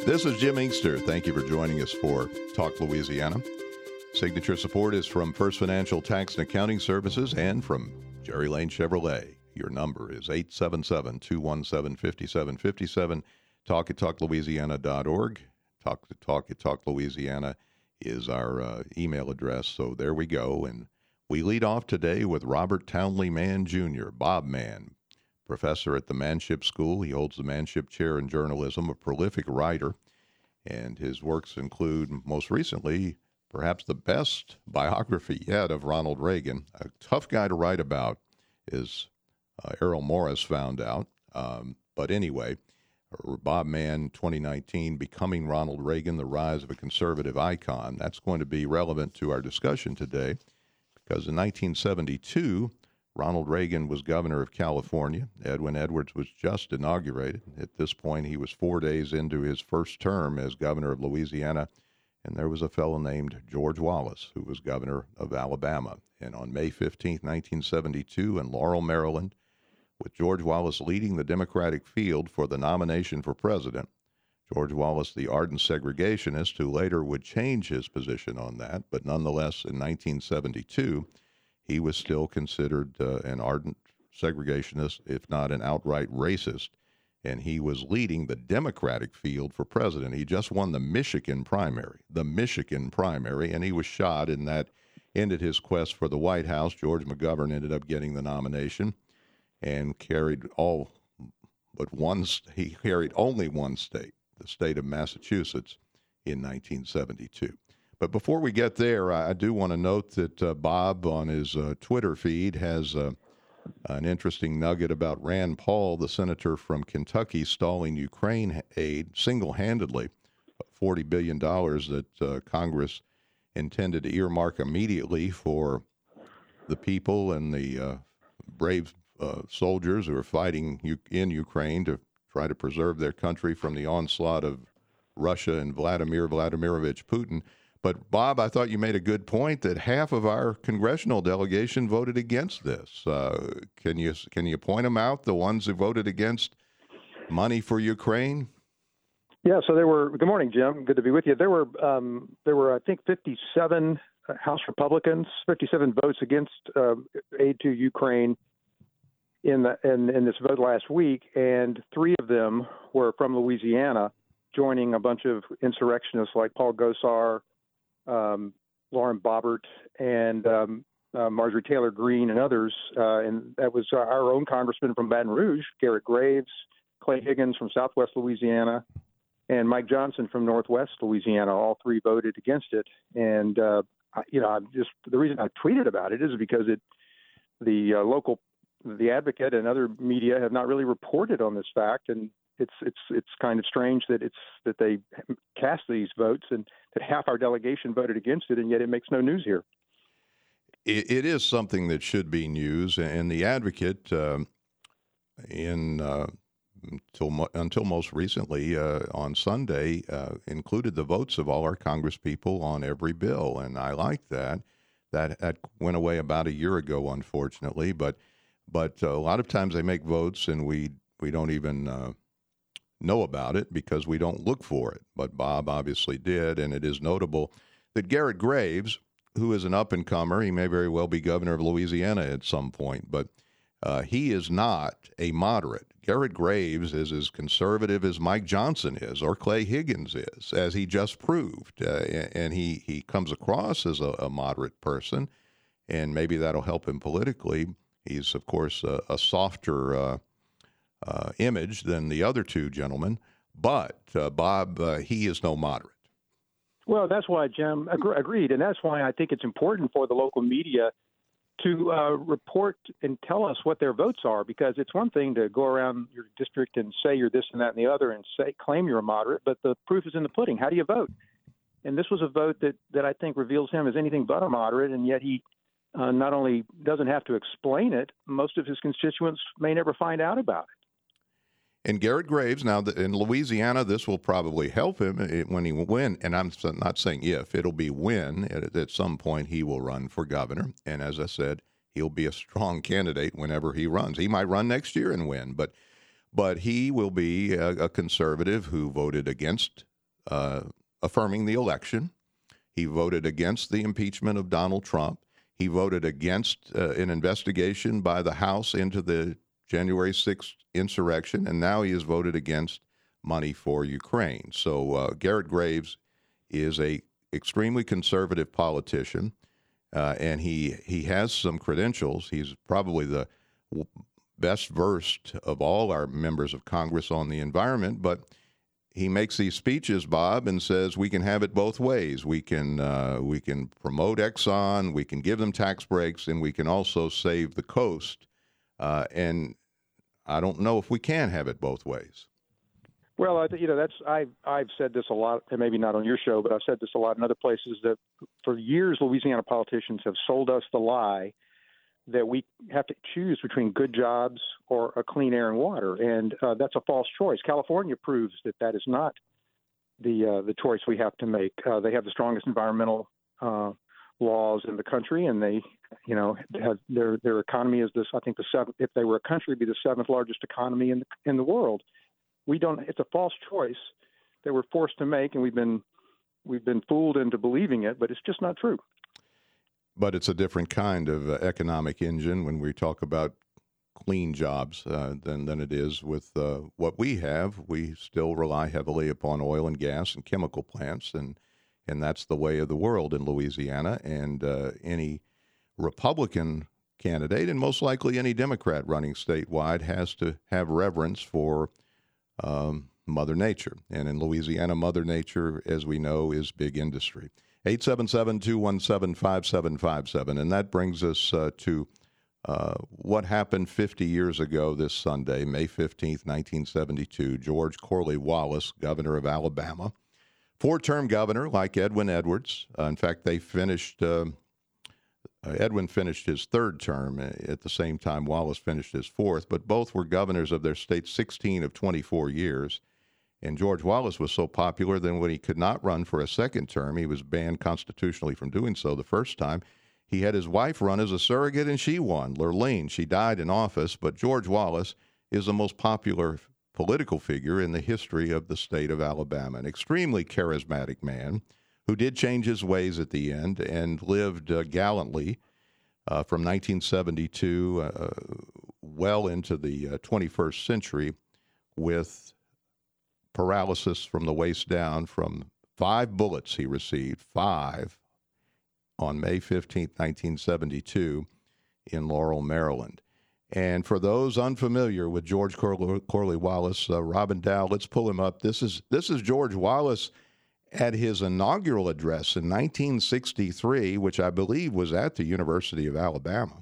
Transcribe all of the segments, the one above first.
This is Jim Inkster. Thank you for joining us for Talk Louisiana. Signature support is from First Financial Tax and Accounting Services and from Jerry Lane Chevrolet. Your number is 877-217-5757. Talk at talklouisiana.org. Talk at talklouisiana is our email address. So there we go. And we lead off today with Robert Townley Mann Jr., Bob Mann, professor at the Manship School. He holds the Manship Chair in Journalism, a prolific writer, and his works include, most recently, perhaps the best biography yet of Ronald Reagan. A tough guy to write about, as Errol Morris found out. But anyway, Bob Mann, 2019, Becoming Ronald Reagan, The Rise of a Conservative Icon. That's going to be relevant to our discussion today because in 1972, Ronald Reagan was governor of California. Edwin Edwards was just inaugurated. At this point, he was 4 days into his first term as governor of Louisiana, and there was a fellow named George Wallace, who was governor of Alabama. And on May 15, 1972, in Laurel, Maryland, with George Wallace leading the Democratic field for the nomination for president, George Wallace, the ardent segregationist, who later would change his position on that, but nonetheless, in 1972, he was still considered an ardent segregationist, if not an outright racist, and he was leading the Democratic field for president. He just won the Michigan primary, and he was shot, and that ended his quest for the White House. George McGovern ended up getting the nomination and carried only one state, the state of Massachusetts, in 1972. But before we get there, I do want to note that Bob on his Twitter feed has an interesting nugget about Rand Paul, the senator from Kentucky, stalling Ukraine aid single-handedly, $40 billion that Congress intended to earmark immediately for the people and the brave soldiers who are fighting in Ukraine to try to preserve their country from the onslaught of Russia and Vladimir Vladimirovich Putin. But, Bob, I thought you made a good point that half of our congressional delegation voted against this. Can you point them out, the ones who voted against money for Ukraine? Yeah, so there were – good morning, Jim. Good to be with you. There were I think, 57 House Republicans, 57 votes against aid to Ukraine in this vote last week, and 3 of them were from Louisiana, joining a bunch of insurrectionists like Paul Gosar, Lauren Boebert, and Marjorie Taylor Greene, and others. And that was our own congressman from Baton Rouge, Garrett Graves, Clay Higgins from Southwest Louisiana, and Mike Johnson from Northwest Louisiana. All 3 voted against it. And the reason I tweeted about it is because the Advocate and other media have not really reported on this fact, and it's kind of strange that they cast these votes and that half our delegation voted against it, and yet it makes no news here. It is something that should be news, and the Advocate, until most recently on Sunday, included the votes of all our Congresspeople on every bill, and I like that. That went away about a year ago, unfortunately, but a lot of times they make votes and we don't even know about it because we don't look for it. But Bob obviously did, and it is notable that Garrett Graves, who is an up-and-comer, he may very well be governor of Louisiana at some point, but he is not a moderate. Garrett Graves is as conservative as Mike Johnson is or Clay Higgins is, as he just proved. And he comes across as a moderate person, and maybe that'll help him politically. He's, of course, a softer image than the other 2 gentlemen, but Bob, he is no moderate. Well, that's why, Jim, agreed, and that's why I think it's important for the local media to report and tell us what their votes are, because it's one thing to go around your district and say you're this and that and the other and claim you're a moderate, but the proof is in the pudding. How do you vote? And this was a vote that I think reveals him as anything but a moderate, and yet he not only doesn't have to explain it, most of his constituents may never find out about it. And Garrett Graves, now in Louisiana, this will probably help him when he win. And I'm not saying if, it'll be when. At some point, he will run for governor. And as I said, he'll be a strong candidate whenever he runs. He might run next year and win, but he will be a conservative who voted against affirming the election. He voted against the impeachment of Donald Trump. He voted against an investigation by the House into the January 6th insurrection, and now he has voted against money for Ukraine. So Garrett Graves is a extremely conservative politician, and he has some credentials. He's probably the best versed of all our members of Congress on the environment, but he makes these speeches, Bob, and says we can have it both ways. We can promote Exxon, we can give them tax breaks, and we can also save the coast. And I don't know if we can have it both ways. Well, I've said this a lot, and maybe not on your show, but I've said this a lot in other places, that for years Louisiana politicians have sold us the lie that we have to choose between good jobs or a clean air and water, and that's a false choice. California proves that is not the choice we have to make. They have the strongest environmental laws in the country, and they, have their economy is this. I think the seventh. If they were a country, it'd be the seventh largest economy in the world. We don't. It's a false choice that we're forced to make, and we've been fooled into believing it, but it's just not true. But it's a different kind of economic engine when we talk about clean jobs than it is with what we have. We still rely heavily upon oil and gas and chemical plants, and that's the way of the world in Louisiana. And any Republican candidate, and most likely any Democrat running statewide, has to have reverence for Mother Nature. And in Louisiana, Mother Nature, as we know, is big industry. 877-217-5757. And that brings us to what happened 50 years ago this Sunday, May 15th, 1972. George Corley Wallace, governor of Alabama, four-term governor like Edwin Edwards. In fact, they finished, Edwin finished his third term at the same time Wallace finished his fourth, but both were governors of their state 16 of 24 years. And George Wallace was so popular that when he could not run for a second term, he was banned constitutionally from doing so the first time. He had his wife run as a surrogate, and she won. Lurleen, she died in office, but George Wallace is the most popular political figure in the history of the state of Alabama, an extremely charismatic man who did change his ways at the end and lived gallantly from 1972 well into the 21st century with paralysis from the waist down from 5 bullets he received, 5, on May 15th, 1972 in Laurel, Maryland. And for those unfamiliar with George Corley Wallace, Robin Dow, let's pull him up. This is George Wallace at his inaugural address in 1963, which I believe was at the University of Alabama.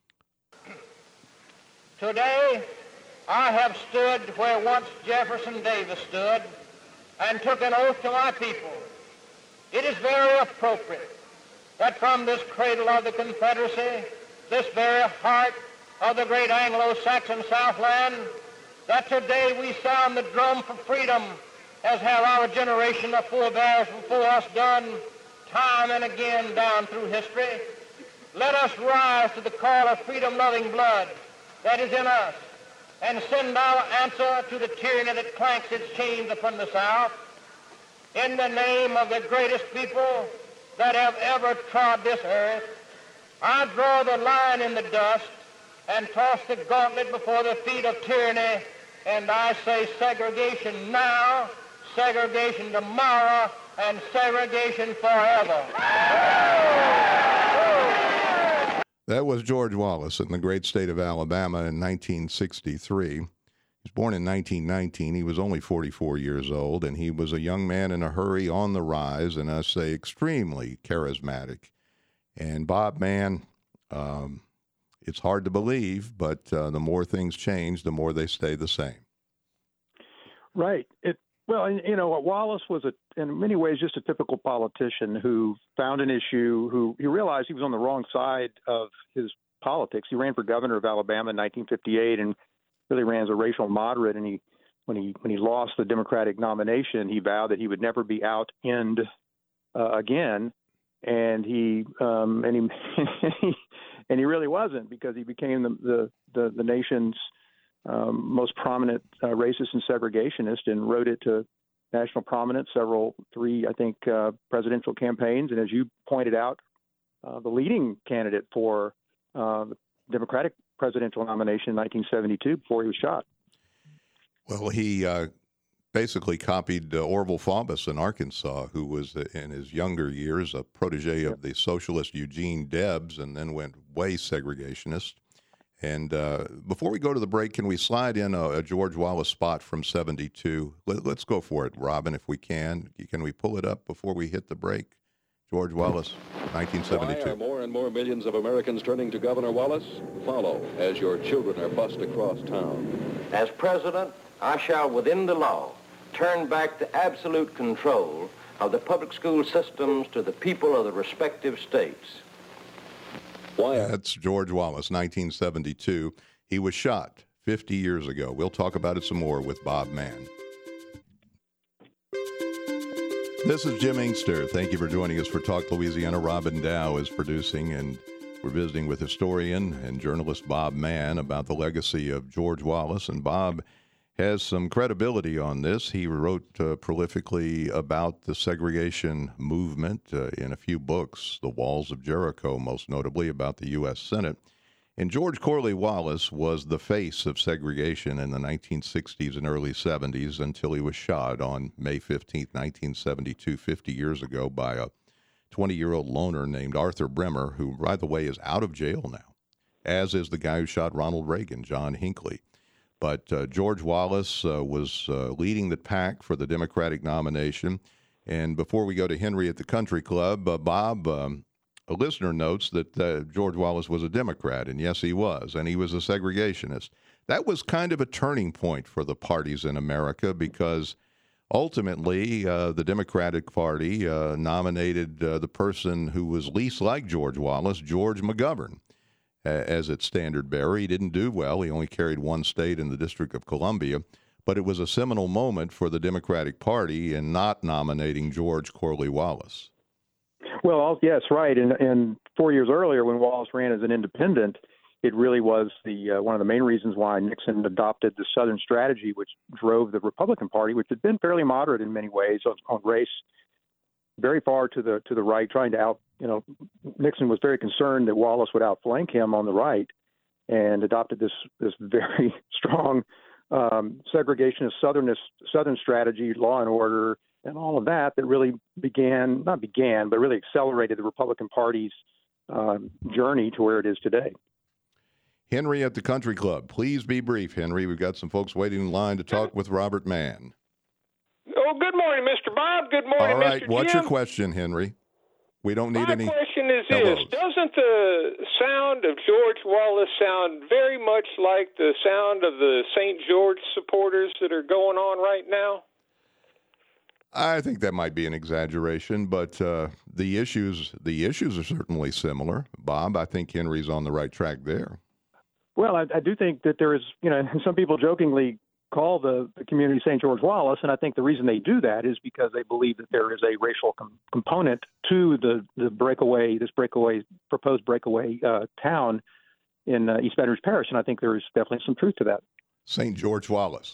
Today, I have stood where once Jefferson Davis stood and took an oath to my people. It is very appropriate that from this cradle of the Confederacy, this very heart of the great Anglo-Saxon Southland, that today we sound the drum for freedom, as have our generation of forebears before us done time and again down through history. Let us rise to the call of freedom-loving blood that is in us, and send our answer to the tyranny that clanks its chains upon the South. In the name of the greatest people that have ever trod this earth, I draw the line in the dust and toss the gauntlet before the feet of tyranny, and I say segregation now, segregation tomorrow, and segregation forever. That was George Wallace in the great state of Alabama in 1963. He was born in 1919. He was only 44 years old, and he was a young man in a hurry, on the rise, and I say extremely charismatic. And Bob, man, it's hard to believe, but the more things change, the more they stay the same. Right. Wallace was in many ways just a typical politician who found an issue, who he realized he was on the wrong side of his politics. He ran for governor of Alabama in 1958 and really ran as a racial moderate. And when he lost the Democratic nomination, he vowed that he would never be out-end again. And he really wasn't, because he became the nation's most prominent racist and segregationist, and rode it to national prominence, three, I think, presidential campaigns. And as you pointed out, the leading candidate for the Democratic presidential nomination in 1972 before he was shot. Well, he basically copied Orville Faubus in Arkansas, who was in his younger years a protege of the socialist Eugene Debs, and then went way segregationist. And before we go to the break, can we slide in a George Wallace spot from 72? Let's go for it, Robin, if we can. Can we pull it up before we hit the break? George Wallace, 1972. Why are more and more millions of Americans turning to Governor Wallace? Follow as your children are bused across town. As president, I shall, within the law, turn back the absolute control of the public school systems to the people of the respective states. That's George Wallace, 1972. He was shot 50 years ago. We'll talk about it some more with Bob Mann. This is Jim Inkster. Thank you for joining us for Talk Louisiana. Robin Dow is producing, and we're visiting with historian and journalist Bob Mann about the legacy of George Wallace. And Bob has some credibility on this. He wrote prolifically about the segregation movement in a few books, The Walls of Jericho, most notably about the U.S. Senate. And George Corley Wallace was the face of segregation in the 1960s and early 70s until he was shot on May 15, 1972, 50 years ago, by a 20-year-old loner named Arthur Bremer, who, by the way, is out of jail now, as is the guy who shot Ronald Reagan, John Hinckley. But George Wallace was leading the pack for the Democratic nomination. And before we go to Henry at the Country Club, Bob, a listener notes that George Wallace was a Democrat, and yes, he was, and he was a segregationist. That was kind of a turning point for the parties in America because ultimately the Democratic Party nominated the person who was least like George Wallace, George McGovern, as its standard bearer. He didn't do well. He only carried one state in the District of Columbia, but it was a seminal moment for the Democratic Party in not nominating George Corley Wallace. Well, yes, right. And 4 years earlier, when Wallace ran as an independent, it really was one of the main reasons why Nixon adopted the Southern strategy, which drove the Republican Party, which had been fairly moderate in many ways on race, very far to the right, trying to Nixon was very concerned that Wallace would outflank him on the right, and adopted this very strong segregationist Southern strategy, law and order, and all of that really really accelerated the Republican Party's journey to where it is today. Henry at the Country Club. Please be brief, Henry. We've got some folks waiting in line to talk with Robert Mann. Oh, good morning, Mr. Bob. Good morning, All right, Mr. what's Jim. your question, Henry? We don't need any. My question is hellos. this. Doesn't the sound of George Wallace sound very much like the sound of the St. George supporters that are going on right now? I think that might be an exaggeration, but the issues are certainly similar. Bob, I think Henry's on the right track there. Well, I do think that there is, some people jokingly call the community St. George Wallace, and I think the reason they do that is because they believe that there is a racial component to the proposed breakaway town in East Baton Rouge Parish, and I think there is definitely some truth to that. St. George Wallace.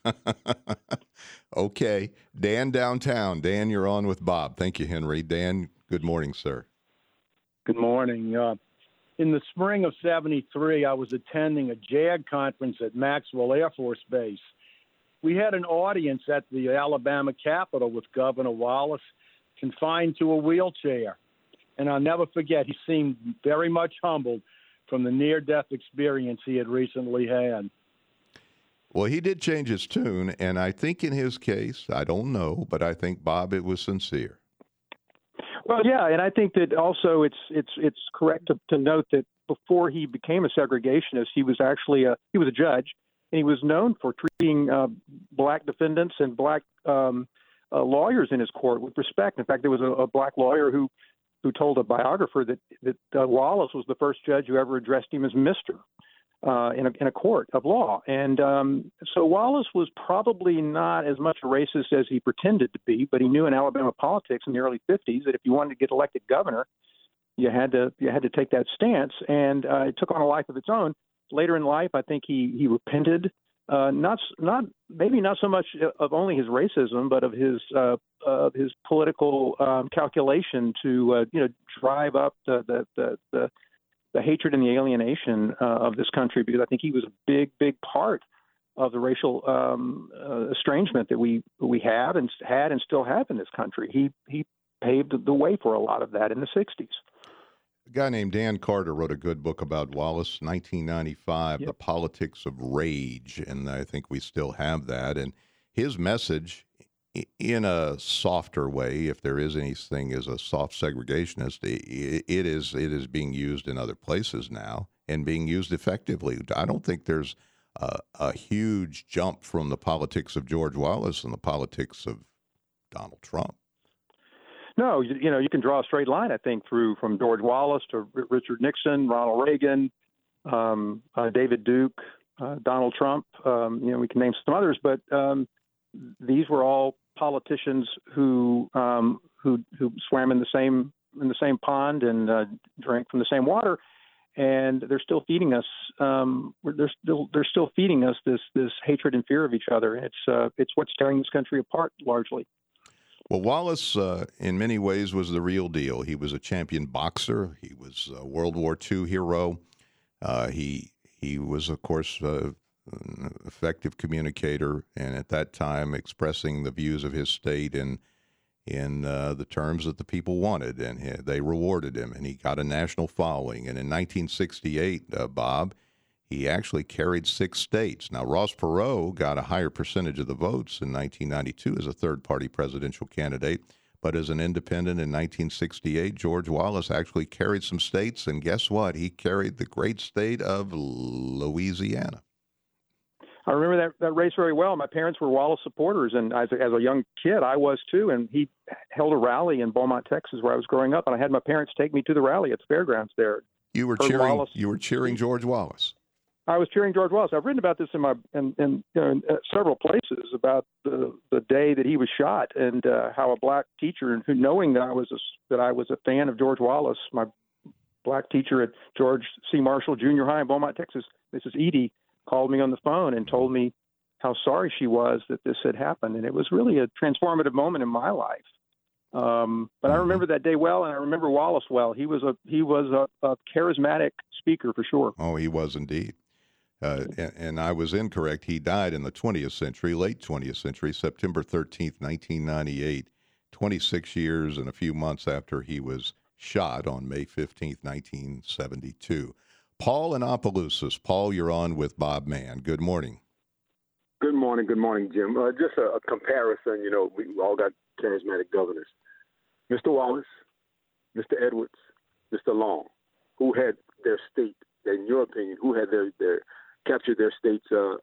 Okay. Dan downtown. Dan, you're on with Bob. Thank you, Henry. Dan, good morning, sir. Good morning. In the spring of 73, I was attending a JAG conference at Maxwell Air Force Base. We had an audience at the Alabama Capitol with Governor Wallace confined to a wheelchair. And I'll never forget, he seemed very much humbled from the near-death experience he had recently had. Well, he did change his tune, and I think in his case, I don't know, but I think, Bob, it was sincere. Well, yeah, and I think that also it's correct to note that before he became a segregationist, he was actually a judge, and he was known for treating black defendants and black lawyers in his court with respect. In fact, there was a black lawyer who told a biographer that Wallace was the first judge who ever addressed him as Mr. In a court of law. And so Wallace was probably not as much a racist as he pretended to be, but he knew in Alabama politics in the early 50s that if you wanted to get elected governor, you had to take that stance, and it took on a life of its own. Later in life, I think he repented maybe not so much of only his racism, but of his political calculation to drive up the hatred and the alienation of this country, because I think he was a big part of the racial estrangement that we have and had and still have in this country. He paved the way for a lot of that in the 60s. A guy named Dan Carter wrote a good book about Wallace, 1995, Yep. The Politics of Rage, and I think we still have that. And his message, in a softer way, if there is anything as a soft segregationist, it is being used in other places now and being used effectively. I don't think there's a huge jump from the politics of George Wallace and the politics of Donald Trump. No, you can draw a straight line, I think, from George Wallace to Richard Nixon, Ronald Reagan, David Duke, Donald Trump. We can name some others, but these were all politicians who swam in the same pond and drank from the same water, and they're still feeding us. They're still feeding us this hatred and fear of each other. It's what's tearing this country apart largely. Well, Wallace, in many ways, was the real deal. He was a champion boxer. He was a World War II hero. He was, of course, an effective communicator, and at that time expressing the views of his state in the terms that the people wanted, and they rewarded him, and he got a national following. And in 1968, Bob, he actually carried 6 states. Now, Ross Perot got a higher percentage of the votes in 1992 as a third-party presidential candidate, but as an independent in 1968, George Wallace actually carried some states, and guess what? He carried the great state of Louisiana. I remember that race very well. My parents were Wallace supporters, and as a young kid, I was too. And he held a rally in Beaumont, Texas, where I was growing up, and I had my parents take me to the rally at the fairgrounds there. You were cheering George Wallace. I was cheering George Wallace. I've written about this in several places about the day that he was shot, and how a black teacher, who, knowing that I was a fan of George Wallace, my black teacher at George C. Marshall Junior High in Beaumont, Texas, Mrs. Edie, called me on the phone and told me how sorry she was that this had happened, and it was really a transformative moment in my life. But I remember that day well, and I remember Wallace well. He was a charismatic speaker for sure. Oh, he was indeed. And I was incorrect. He died in the 20th century, late 20th century, September 13th, 1998, 26 years and a few months after he was shot on May 15th, 1972. Paul in Opelousas. Paul, you're on with Bob Mann. Good morning. Good morning, Jim. Just a comparison. We all got charismatic governors. Mr. Wallace, Mr. Edwards, Mr. Long, who had their state, in your opinion, who had their captured their state's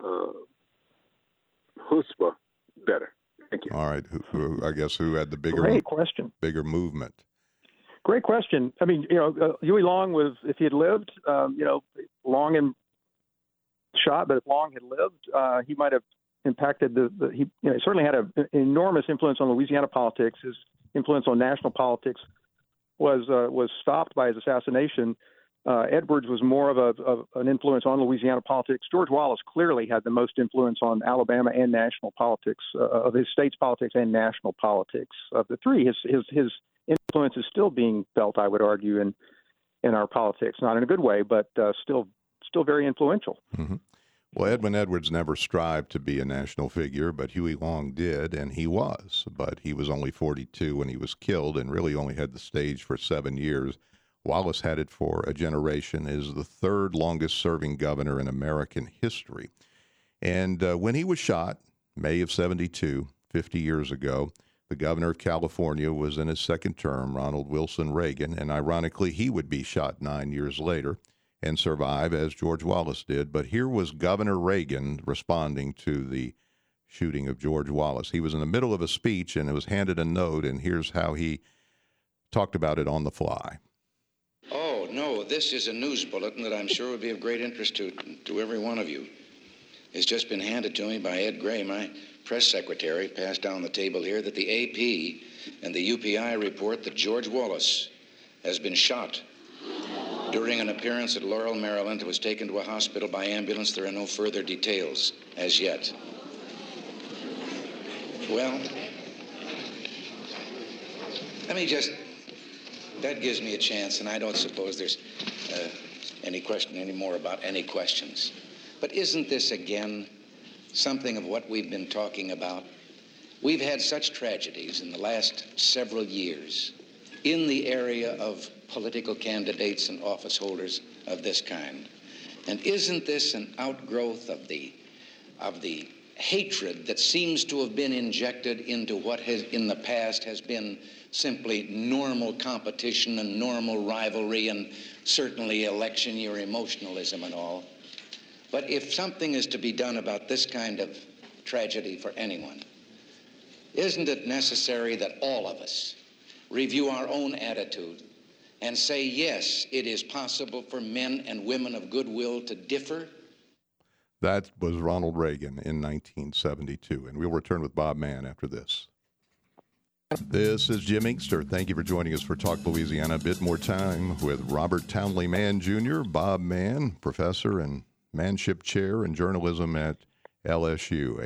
chutzpah better? Thank you. All right. Who had the bigger movement? Great question. I mean, Huey Long was, if he had lived, Long and shot, but if Long had lived, he might have impacted he certainly had an enormous influence on Louisiana politics. His influence on national politics was stopped by his assassination. Edwards was more of an influence on Louisiana politics. George Wallace clearly had the most influence on Alabama and national politics, of his state's politics and national politics. Of the three, his influence is still being felt, I would argue, in our politics. Not in a good way, but still very influential. Mm-hmm. Well, Edwin Edwards never strived to be a national figure, but Huey Long did, and he was. But he was only 42 when he was killed and really only had the stage for 7 years. Wallace had it for a generation, is the third longest-serving governor in American history. And when he was shot, May of 72, 50 years ago, the governor of California was in his second term, Ronald Wilson Reagan, and ironically, he would be shot 9 years later and survive, as George Wallace did. But here was Governor Reagan responding to the shooting of George Wallace. He was in the middle of a speech, and it was handed a note, and here's how he talked about it on the fly. Oh, no, this is a news bulletin that I'm sure would be of great interest to every one of you. It's just been handed to me by Ed Gray, my press secretary, passed down the table here, that the AP and the UPI report that George Wallace has been shot During an appearance at Laurel, Maryland, he was taken to a hospital by ambulance. There are no further details as yet. Well, that gives me a chance, and I don't suppose there's any question anymore about any questions. But isn't this, again, something of what we've been talking about? We've had such tragedies in the last several years in the area of political candidates and office holders of this kind. And isn't this an outgrowth of the hatred that seems to have been injected into what has in the past has been simply normal competition and normal rivalry and certainly election year emotionalism and all? But if something is to be done about this kind of tragedy for anyone, isn't it necessary that all of us review our own attitude and say, yes, it is possible for men and women of goodwill to differ? That was Ronald Reagan in 1972, and we'll return with Bob Mann after this. This is Jim Inkster. Thank you for joining us for Talk Louisiana. A bit more time with Robert Townley Mann Jr., Bob Mann, professor and Manship Chair in Journalism at LSU,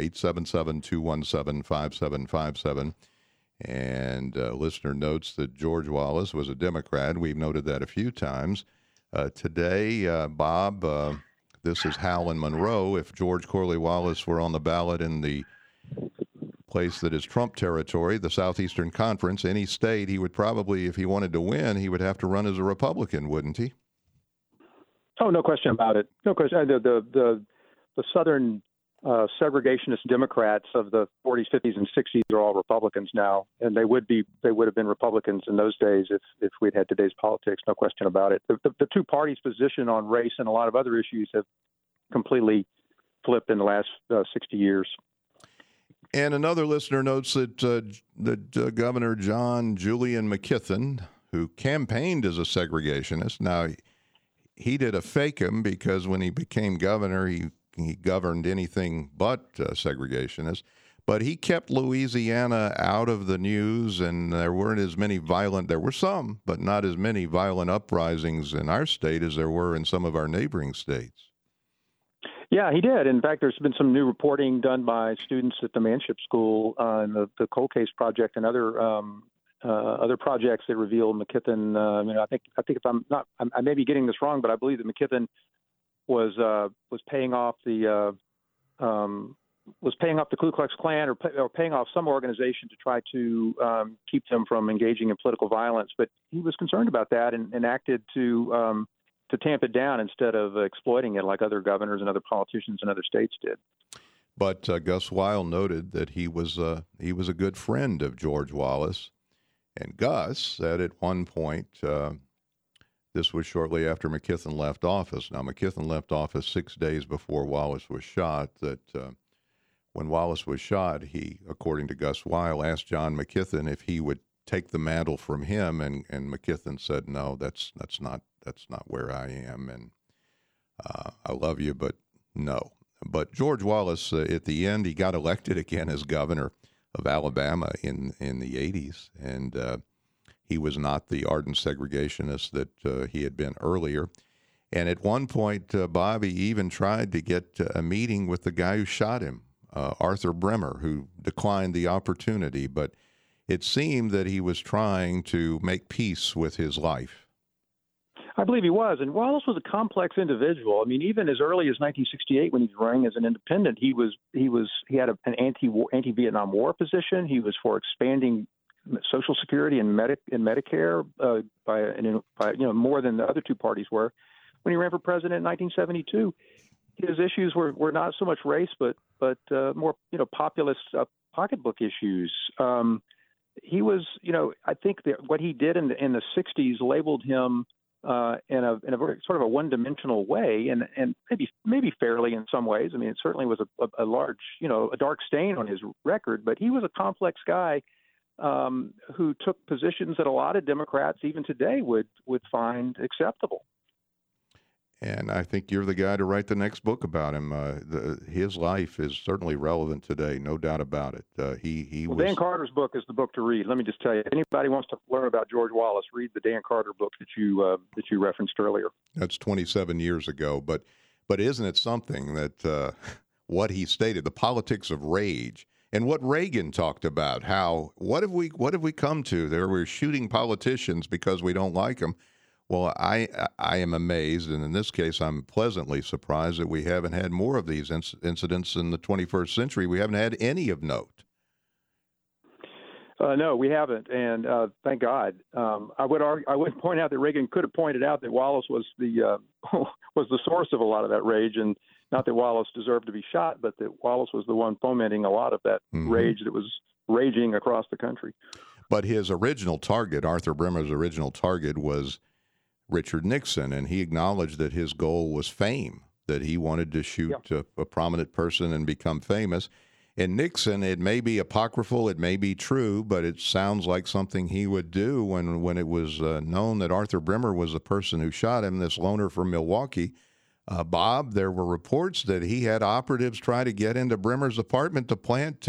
877-217-5757. And listener notes that George Wallace was a Democrat. We've noted that a few times. Today, Bob, this is Hal and Monroe. If George Corley Wallace were on the ballot in the place that is Trump territory, the Southeastern Conference, any state, he would probably, if he wanted to win, he would have to run as a Republican, wouldn't he? Oh, no question about it. No question. The Southern segregationist Democrats of the 40s, 50s, and 60s are all Republicans now, and they would have been Republicans in those days if we'd had today's politics. No question about it. The two parties' position on race and a lot of other issues have completely flipped in the last 60 years. And another listener notes that Governor John Julian McKithen, who campaigned as a segregationist, now he did a fake-em because when he became governor, he governed anything but segregationist, but he kept Louisiana out of the news, and there weren't as many there were some, but not as many violent uprisings in our state as there were in some of our neighboring states. Yeah, he did. In fact, there's been some new reporting done by students at the Manship School and the Cold Case Project and other projects that reveal McKithen. I think if I may be getting this wrong, but I believe that McKithen was paying off the Ku Klux Klan or paying off some organization to try to keep them from engaging in political violence. But he was concerned about that and acted to tamp it down instead of exploiting it like other governors and other politicians in other states did. But Gus Weil noted that he was a good friend of George Wallace, and Gus said at one point. This was shortly after McKithen left office. Now, McKithen left office 6 days before Wallace was shot. That when Wallace was shot, he, according to Gus Weil, asked John McKithen if he would take the mantle from him, and McKithen said, "No, that's not where I am, and I love you, but no." But George Wallace, at the end, he got elected again as governor of Alabama in the 80s, and he was not the ardent segregationist that he had been earlier. And at one point, Bobby even tried to get a meeting with the guy who shot him, Arthur Bremer, who declined the opportunity. But it seemed that he was trying to make peace with his life. I believe he was. And Wallace was a complex individual. I mean, even as early as 1968, when he was running as an independent, he had an anti-Vietnam War position. He was for expanding Social Security and Medicare by more than the other two parties were. When he ran for president in 1972, his issues were not so much race, but more populist pocketbook issues. He was, I think that what he did in the 60s labeled him in a very sort of a one-dimensional way, and maybe fairly in some ways. I mean, it certainly was a large, a dark stain on his record, but he was a complex guy. Who took positions that a lot of Democrats, even today, would find acceptable. And I think you're the guy to write the next book about him. His life is certainly relevant today, no doubt about it. Dan Carter's book is the book to read. Let me just tell you, anybody wants to learn about George Wallace, read the Dan Carter book that you referenced earlier. That's 27 years ago, but isn't it something that what he stated, the politics of rage, and what Reagan talked about? How what have we come to? There we're shooting politicians because we don't like them. Well, I am amazed, and in this case, I'm pleasantly surprised that we haven't had more of these incidents in the 21st century. We haven't had any of note. No, we haven't, and thank God. I would point out that Reagan could have pointed out that Wallace was the was the source of a lot of that rage, and not that Wallace deserved to be shot, but that Wallace was the one fomenting a lot of that rage that was raging across the country. But his original target, Arthur Bremer's original target, was Richard Nixon, and he acknowledged that his goal was fame, that he wanted to shoot a prominent person and become famous. And Nixon, it may be apocryphal, it may be true, but it sounds like something he would do when it was known that Arthur Bremer was the person who shot him, this loner from Milwaukee. Bob, there were reports that he had operatives try to get into Bremer's apartment to plant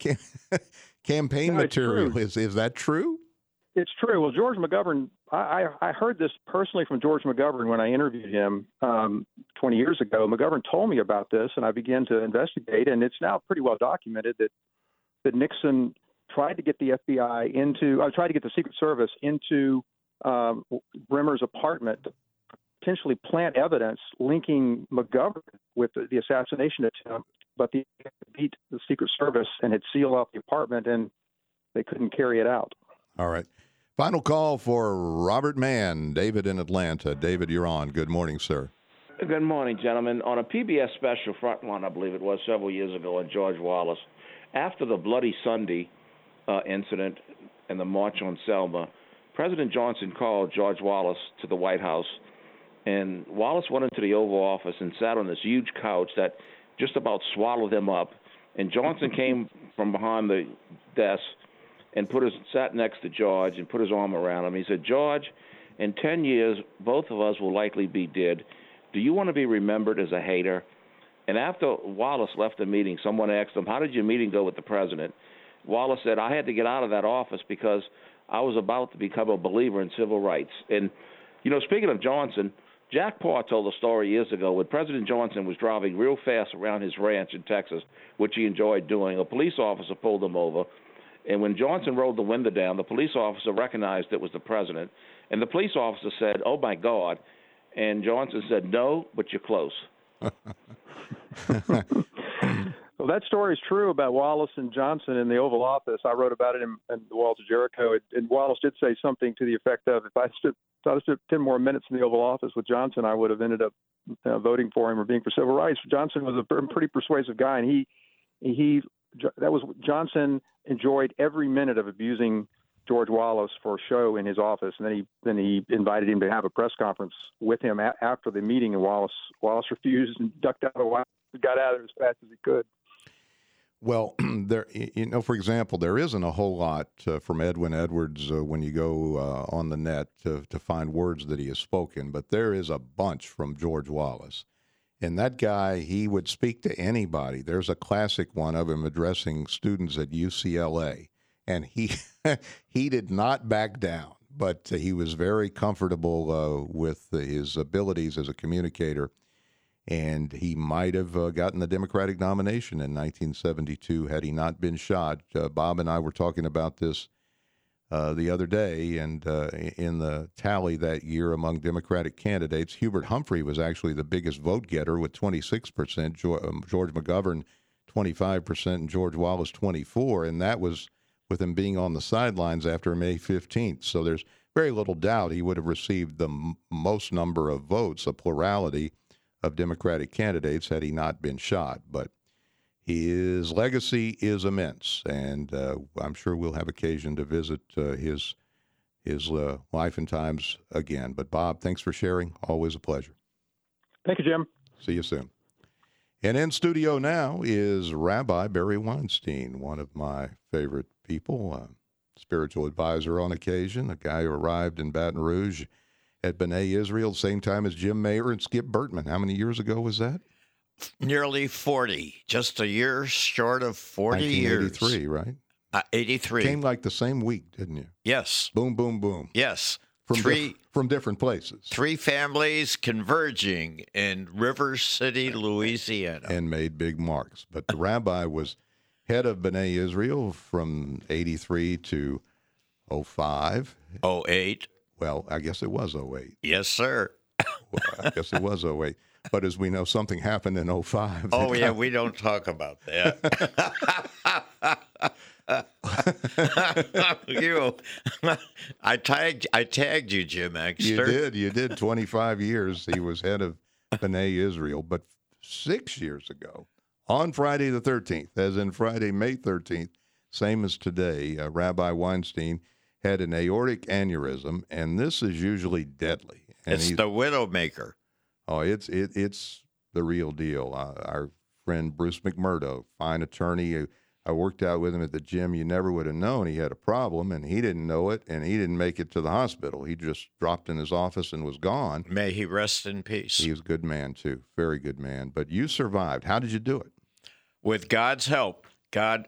campaign material. Is that true? It's true. Well, George McGovern, I heard this personally from George McGovern when I interviewed him 20 years ago. McGovern told me about this, and I began to investigate, and it's now pretty well documented that Nixon tried to get the FBI tried to get the Secret Service into Bremer's apartment to potentially plant evidence linking McGovern with the assassination attempt, but they beat the Secret Service and had sealed off the apartment, and they couldn't carry it out. All right. Final call for Robert Mann, David in Atlanta. David, you're on. Good morning, sir. Good morning, gentlemen. On a PBS special, Frontline, I believe it was, several years ago, on George Wallace, after the Bloody Sunday incident and the March on Selma, President Johnson called George Wallace to the White House, and Wallace went into the Oval Office and sat on this huge couch that just about swallowed him up, and Johnson came from behind the desk and sat next to George and put his arm around him. He said, "George, in 10 years, both of us will likely be dead. Do you want to be remembered as a hater?" And after Wallace left the meeting, someone asked him, "How did your meeting go with the president?" Wallace said, "I had to get out of that office because I was about to become a believer in civil rights." And, speaking of Johnson, Jack Parr told a story years ago when President Johnson was driving real fast around his ranch in Texas, which he enjoyed doing. A police officer pulled him over. And when Johnson rolled the window down, the police officer recognized it was the president. And the police officer said, "Oh, my God." And Johnson said, "No, but you're close." Well, that story is true about Wallace and Johnson in the Oval Office. I wrote about it in The Walls of Jericho. And Wallace did say something to the effect of, if I stood 10 more minutes in the Oval Office with Johnson, I would have ended up voting for him or being for civil rights. Johnson was a pretty persuasive guy, and Johnson enjoyed every minute of abusing George Wallace for a show in his office, and then he invited him to have a press conference with him after the meeting, and Wallace refused and ducked out of the White House, got out of it as fast as he could. Well, for example, there isn't a whole lot from Edwin Edwards when you go on the net to find words that he has spoken, but there is a bunch from George Wallace. And that guy, he would speak to anybody. There's a classic one of him addressing students at UCLA, and he did not back down, but he was very comfortable with his abilities as a communicator, and he might have gotten the Democratic nomination in 1972 had he not been shot. Bob and I were talking about this the other day, and in the tally that year among Democratic candidates, Hubert Humphrey was actually the biggest vote getter with 26%, George McGovern 25%, and George Wallace 24%, and that was with him being on the sidelines after May 15th. So there's very little doubt he would have received the most number of votes, a plurality of Democratic candidates, had he not been shot. But his legacy is immense, and I'm sure we'll have occasion to visit his life and times again. But, Bob, thanks for sharing. Always a pleasure. Thank you, Jim. See you soon. And in studio now is Rabbi Barry Weinstein, one of my favorite people, spiritual advisor on occasion, a guy who arrived in Baton Rouge at B'nai Israel, same time as Jim Mayer and Skip Bertman. How many years ago was that? Nearly 40, just a year short of 40 years. 1983, right? 83. Came like the same week, didn't you? Yes. Boom, boom, boom. Yes. From different places. 3 families converging in River City, Louisiana. And made big marks. But the rabbi was head of B'nai Israel from 83 to 05. 08. Well, I guess it was 08. Yes, sir. Well, I guess it was 08. But as we know, something happened in 05. Oh, yeah, we don't talk about that. I tagged you, Jim Exter. You did. 25 years he was head of B'nai Israel. But 6 years ago, on Friday the 13th, as in Friday, May 13th, same as today, Rabbi Weinstein had an aortic aneurysm, and this is usually deadly. And it's the widowmaker. Oh, it's the real deal. Our friend Bruce McMurdo, fine attorney, I worked out with him at the gym. You never would have known he had a problem, and he didn't know it, and he didn't make it to the hospital. He just dropped in his office and was gone. May he rest in peace. He was a good man, too. Very good man. But you survived. How did you do it? With God's help. God,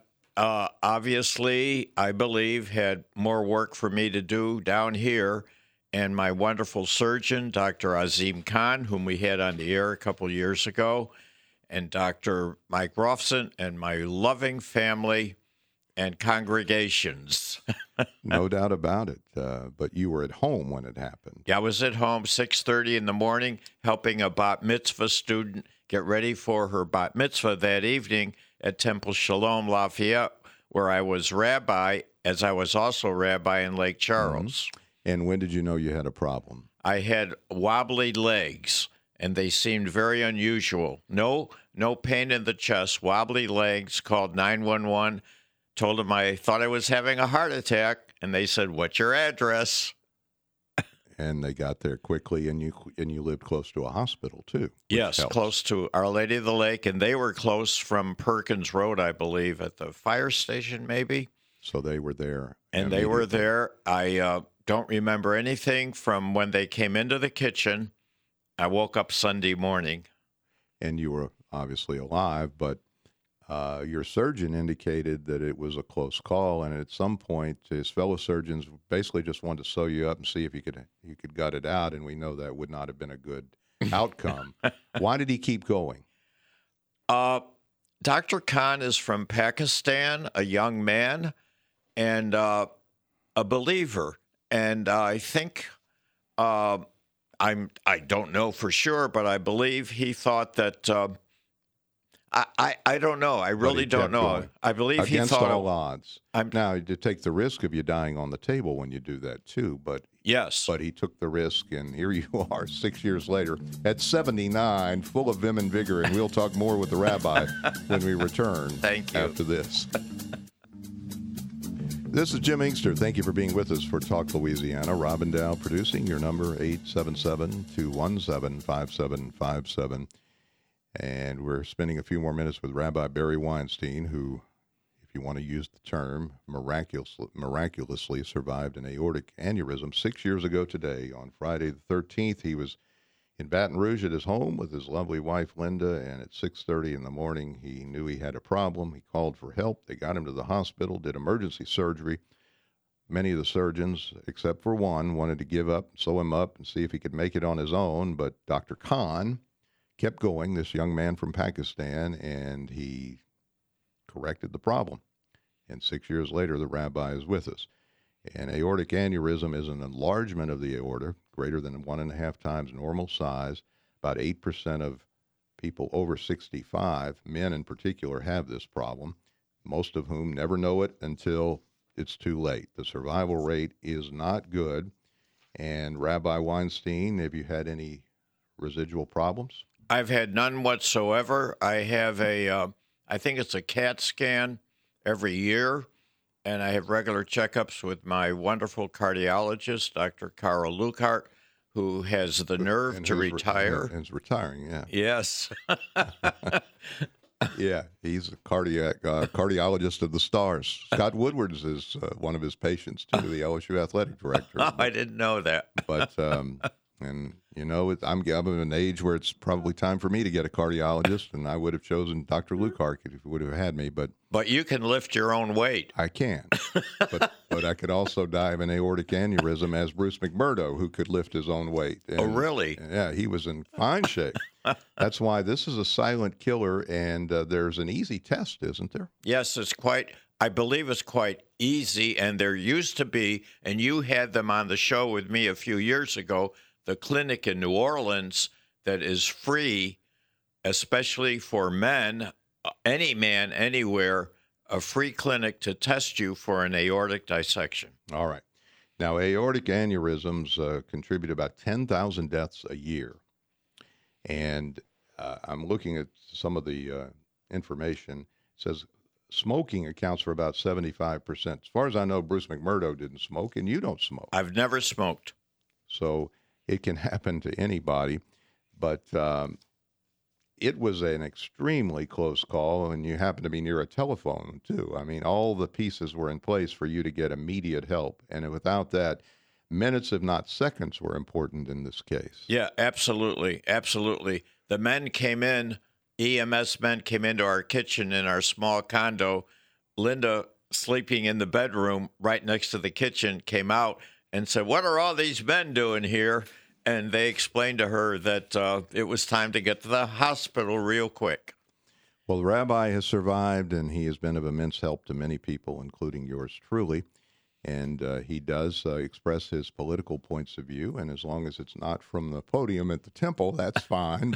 obviously, I believe, had more work for me to do down here. And my wonderful surgeon, Dr. Azim Khan, whom we had on the air a couple years ago, and Dr. Mike Rolfson, and my loving family and congregations. No doubt about it. But you were at home when it happened. Yeah, I was at home 6:30 in the morning helping a bat mitzvah student get ready for her bat mitzvah that evening at Temple Shalom Lafayette, where I was rabbi, as I was also rabbi in Lake Charles. Mm-hmm. And when did you know you had a problem? I had wobbly legs, and they seemed very unusual. No pain in the chest, wobbly legs, called 911, told them I thought I was having a heart attack, and they said, "What's your address?" And they got there quickly, and you lived close to a hospital, too. Yes, helps. Close to Our Lady of the Lake, and they were close from Perkins Road, I believe, at the fire station, maybe. So they were there. And they were there. I don't remember anything from when they came into the kitchen. I woke up Sunday morning. And you were obviously alive, but your surgeon indicated that it was a close call, and at some point his fellow surgeons basically just wanted to sew you up and see if you could gut it out, and we know that would not have been a good outcome. Why did he keep going? Dr. Khan is from Pakistan, a young man, and a believer. And I think, I don't know for sure, but I believe he thought that, I don't know. I really don't know. Going. I believe Against he thought. all odds. Now, to take the risk of you dying on the table when you do that, too. But yes. But he took the risk, and here you are 6 years later at 79, full of vim and vigor. And we'll talk more with the rabbi when we return. Thank you. After this. This is Jim Inkster. Thank you for being with us for Talk Louisiana. Robin Dow producing. Your number, 877-217-5757. And we're spending a few more minutes with Rabbi Barry Weinstein, who, if you want to use the term, miraculously survived an aortic aneurysm 6 years ago today. On Friday the 13th, he was in Baton Rouge at his home with his lovely wife, Linda, and at 6:30 in the morning, he knew he had a problem. He called for help. They got him to the hospital, did emergency surgery. Many of the surgeons, except for one, wanted to give up, sew him up, and see if he could make it on his own, but Dr. Khan kept going, this young man from Pakistan, and he corrected the problem. And 6 years later, the rabbi is with us. An aortic aneurysm is an enlargement of the aorta, greater than 1.5 times normal size. About 8% of people over 65, men in particular, have this problem, most of whom never know it until it's too late. The survival rate is not good. And Rabbi Weinstein, have you had any residual problems? I've had none whatsoever. I have I think it's a CAT scan every year, and I have regular checkups with my wonderful cardiologist, Dr. Carl Lukart, who has the nerve to retire. He's retiring, yeah. Yes. Yeah, he's a cardiologist of the stars. Scott Woodward's is one of his patients, too, the LSU athletic director. Oh, I didn't know that. But And, you know, I'm of an age where it's probably time for me to get a cardiologist, and I would have chosen Dr. Lukark if he would have had me. But you can lift your own weight. I can. but I could also die of an aortic aneurysm as Bruce McMurdo, who could lift his own weight. And, oh, really? Yeah, he was in fine shape. That's why this is a silent killer, and there's an easy test, isn't there? Yes, I believe it's quite easy, and there used to be, and you had them on the show with me a few years ago, the clinic in New Orleans that is free, especially for men, any man, anywhere, a free clinic to test you for an aortic dissection. All right. Now, aortic aneurysms contribute about 10,000 deaths a year. And I'm looking at some of the information. It says smoking accounts for about 75%. As far as I know, Bruce McMurdo didn't smoke, and you don't smoke. I've never smoked. So it can happen to anybody. But it was an extremely close call, and you happen to be near a telephone, too. I mean, all the pieces were in place for you to get immediate help. And without that, minutes, if not seconds, were important in this case. Yeah, absolutely. Absolutely. The men came in, EMS men came into our kitchen in our small condo. Linda, sleeping in the bedroom right next to the kitchen, came out and said, "What are all these men doing here?" And they explained to her that it was time to get to the hospital real quick. Well, the rabbi has survived, and he has been of immense help to many people, including yours truly. And he does express his political points of view, and as long as it's not from the podium at the temple, that's fine.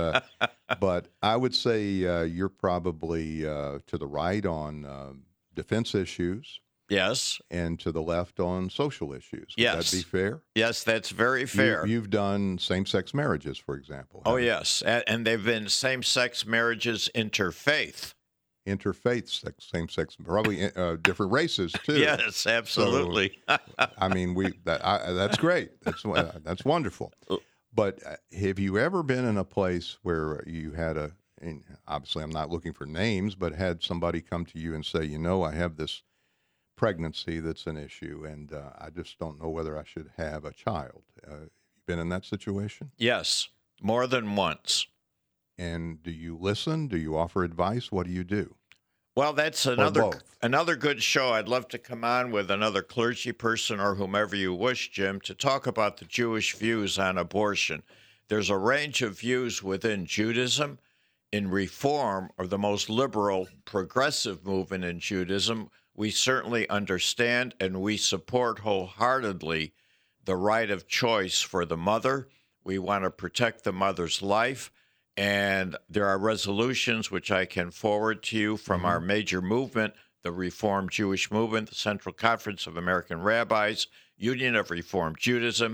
But I would say you're probably to the right on defense issues. Yes. And to the left on social issues. Would yes. that be fair? Yes, that's very fair. You've done same-sex marriages, for example. Oh, yes. And they've been same-sex marriages interfaith. Interfaith, same-sex, probably different races, too. Yes, absolutely. So, I mean, that's great. That's wonderful. But have you ever been in a place where you had and obviously I'm not looking for names, but had somebody come to you and say, you know, I have this pregnancy that's an issue, and I just don't know whether I should have a child. You been in that situation? Yes, more than once. And do you listen? Do you offer advice? What do you do? Well, that's another good show. I'd love to come on with another clergy person or whomever you wish, Jim, to talk about the Jewish views on abortion. There's a range of views within Judaism. In Reform, or the most liberal, progressive movement in Judaism, we certainly understand and we support wholeheartedly the right of choice for the mother. We want to protect the mother's life. And there are resolutions which I can forward to you from our major movement, the Reformed Jewish Movement, the Central Conference of American Rabbis, Union of Reformed Judaism,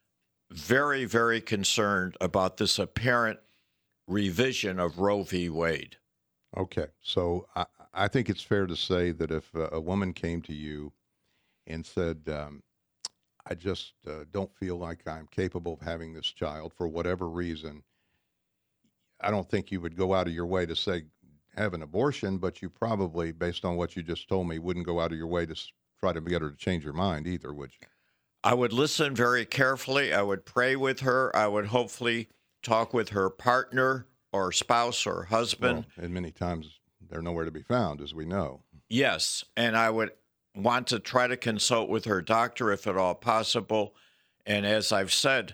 very, very concerned about this apparent revision of Roe v. Wade. Okay. So I think it's fair to say that if a woman came to you and said, I just don't feel like I'm capable of having this child for whatever reason, I don't think you would go out of your way to say have an abortion, but you probably, based on what you just told me, wouldn't go out of your way to try to get her to change her mind either, would you? I would listen very carefully. I would pray with her. I would hopefully talk with her partner or spouse or husband. Well, and many times they're nowhere to be found, as we know. Yes, and I would want to try to consult with her doctor if at all possible. And as I've said,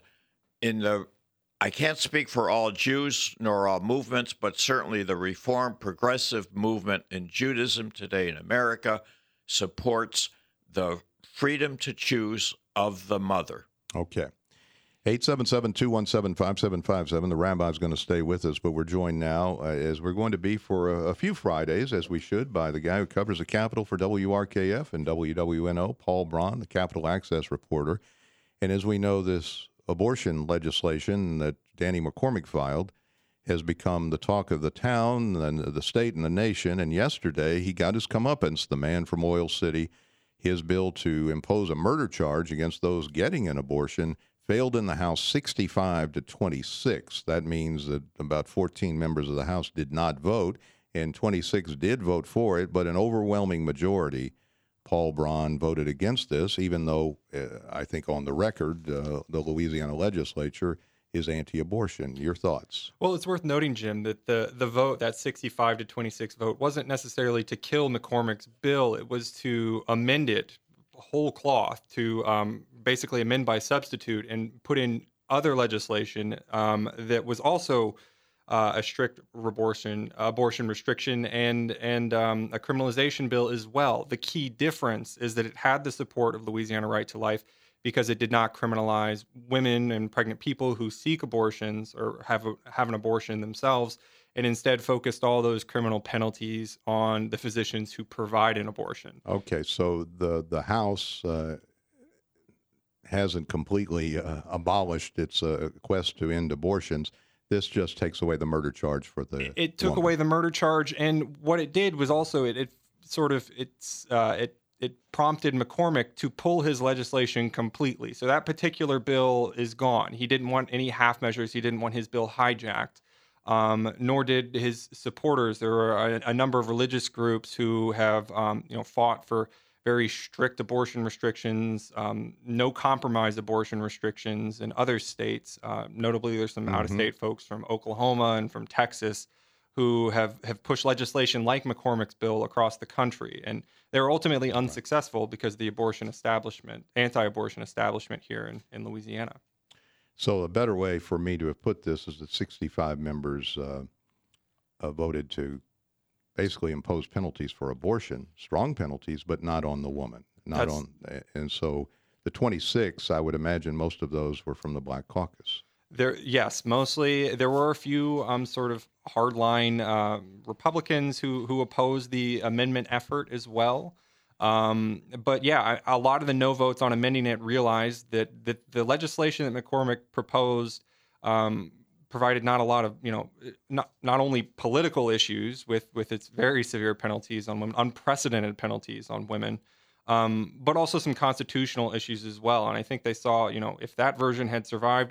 I can't speak for all Jews nor all movements, but certainly the Reformed Progressive movement in Judaism today in America supports the freedom to choose of the mother. Okay. 877-217-5757. The rabbi's going to stay with us, but we're joined now, as we're going to be for a few Fridays, as we should, by the guy who covers the Capitol for WRKF and WWNO, Paul Braun, the Capitol Access reporter. And as we know, this abortion legislation that Danny McCormick filed has become the talk of the town and the state and the nation. And yesterday, he got his comeuppance, the man from Oil City. His bill to impose a murder charge against those getting an abortion failed in the House 65-26. That means that about 14 members of the House did not vote, and 26 did vote for it, but an overwhelming majority Paul Braun voted against this, even though I think on the record, the Louisiana legislature is anti-abortion. Your thoughts? Well, it's worth noting, Jim, that the vote, that 65-26 vote, wasn't necessarily to kill McCormick's bill. It was to amend it whole cloth, to basically amend by substitute and put in other legislation that was also a strict abortion restriction and a criminalization bill as well. The key difference is that it had the support of Louisiana Right to Life because it did not criminalize women and pregnant people who seek abortions or have an abortion themselves, and instead focused all those criminal penalties on the physicians who provide an abortion. Okay, so the House hasn't completely abolished its quest to end abortions. This just takes away the murder charge for the It took woman. away the murder charge, and what it did was also it prompted McCormick to pull his legislation completely. So that particular bill is gone. He didn't want any half measures. He didn't want his bill hijacked, nor did his supporters. There were a number of religious groups who have fought for very strict abortion restrictions, no compromise abortion restrictions in other states. Notably, there's some out-of-state folks from Oklahoma and from Texas who have pushed legislation like McCormick's bill across the country. And they were ultimately unsuccessful because of the anti-abortion establishment here in Louisiana. So a better way for me to have put this is that 65 members voted to basically impose penalties for abortion, strong penalties, but not on the woman. And so the 26, I would imagine most of those were from the Black Caucus. Yes, mostly. There were a few sort of hardline Republicans who opposed the amendment effort as well. But yeah, a lot of the no votes on amending it realized that the legislation that McCormick proposed provided not a lot of, not only political issues with its very severe penalties on women, unprecedented penalties on women, but also some constitutional issues as well. And I think they saw, if that version had survived,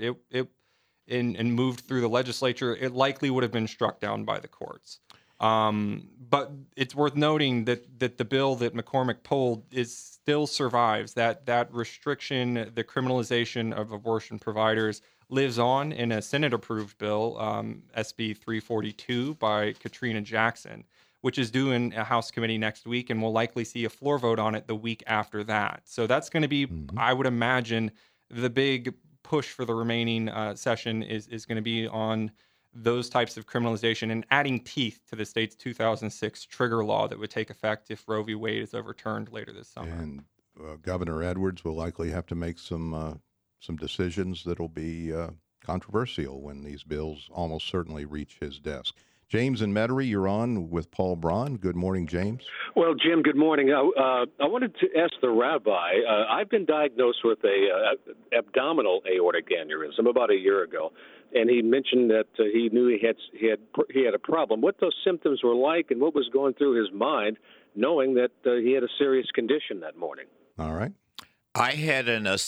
and moved through the legislature, it likely would have been struck down by the courts. But it's worth noting that the bill that McCormick pulled still survives. That restriction, the criminalization of abortion providers, lives on in a Senate-approved bill, SB 342 by Katrina Jackson, which is due in a House committee next week, and we'll likely see a floor vote on it the week after that. So that's going to be, I would imagine, the big push for the remaining session is going to be on those types of criminalization and adding teeth to the state's 2006 trigger law that would take effect if Roe v. Wade is overturned later this summer. And Governor Edwards will likely have to make some decisions that will be controversial when these bills almost certainly reach his desk. James in Metairie, you're on with Paul Braun. Good morning, James. Well, Jim, good morning. I wanted to ask the rabbi. I've been diagnosed with a abdominal aortic aneurysm about a year ago, and he mentioned that he knew he had a problem. What those symptoms were like, and what was going through his mind, knowing that he had a serious condition that morning. All right. I had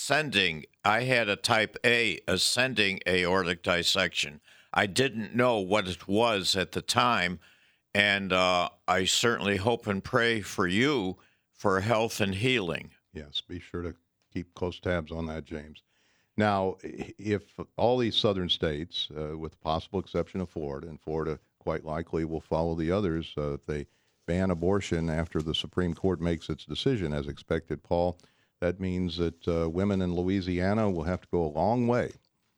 a type A ascending aortic dissection. I didn't know what it was at the time, and I certainly hope and pray for you for health and healing. Yes, be sure to keep close tabs on that, James. Now, if all these southern states, with the possible exception of Florida, and Florida quite likely will follow the others, if they ban abortion after the Supreme Court makes its decision, as expected, Paul, that means that women in Louisiana will have to go a long way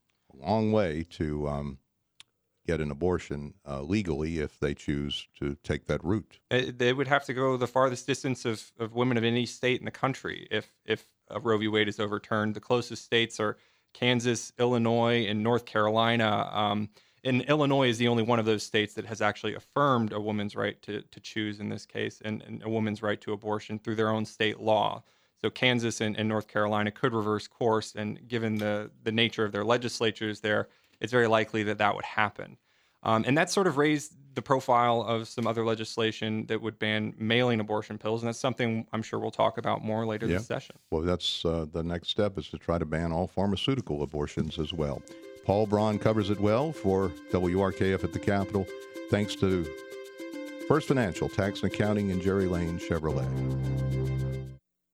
to get an abortion legally if they choose to take that route. They would have to go the farthest distance of women of any state in the country if Roe v. Wade is overturned. The closest states are Kansas, Illinois, and North Carolina. And Illinois is the only one of those states that has actually affirmed a woman's right to choose in this case, and a woman's right to abortion through their own state law. So Kansas and North Carolina could reverse course, and given the nature of their legislatures there, it's very likely that would happen. And that sort of raised the profile of some other legislation that would ban mailing abortion pills, and that's something I'm sure we'll talk about more later this session. Well, that's the next step is to try to ban all pharmaceutical abortions as well. Paul Braun covers it well for WRKF at the Capitol. Thanks to First Financial, Tax and Accounting, and Jerry Lane Chevrolet.